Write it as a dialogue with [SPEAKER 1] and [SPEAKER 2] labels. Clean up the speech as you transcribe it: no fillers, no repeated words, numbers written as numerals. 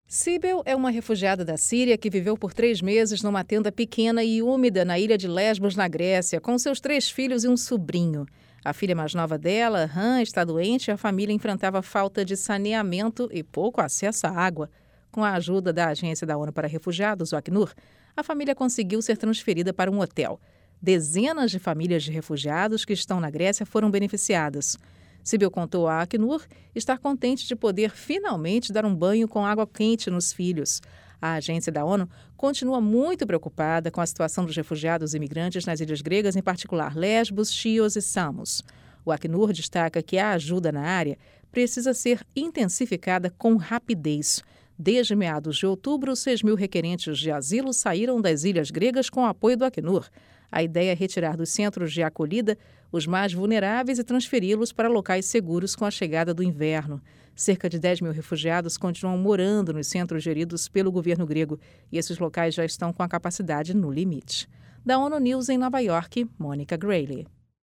[SPEAKER 1] Sibel é uma refugiada da Síria que viveu por 3 meses numa tenda pequena e úmida na ilha de Lesbos, na Grécia, com seus 3 filhos e um sobrinho. A filha mais nova dela, Han, está doente e a família enfrentava falta de saneamento e pouco acesso à água. Com a ajuda da Agência da ONU para Refugiados, o Acnur, a família conseguiu ser transferida para um hotel. Dezenas de famílias de refugiados que estão na Grécia foram beneficiadas. Sibel contou à Acnur estar contente de poder finalmente dar um banho com água quente nos filhos. A agência da ONU continua muito preocupada com a situação dos refugiados e imigrantes nas ilhas gregas, em particular Lesbos, Chios e Samos. O Acnur destaca que a ajuda na área precisa ser intensificada com rapidez. Desde meados de outubro, 6.000 requerentes de asilo saíram das ilhas gregas com o apoio do Acnur. A ideia é retirar dos centros de acolhida os mais vulneráveis e transferi-los para locais seguros com a chegada do inverno. Cerca de 10.000 refugiados continuam morando nos centros geridos pelo governo grego e esses locais já estão com a capacidade no limite. Da ONU News em Nova York, Mônica Grayle.